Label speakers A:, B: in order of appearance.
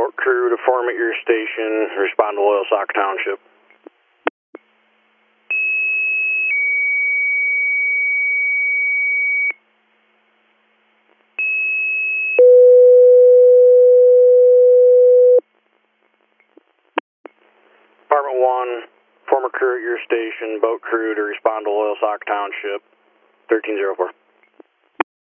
A: boat crew to form at your station, respond to Loyalsock Township. Department 1, form a crew at your station, boat crew to respond to Loyalsock Township, 1304.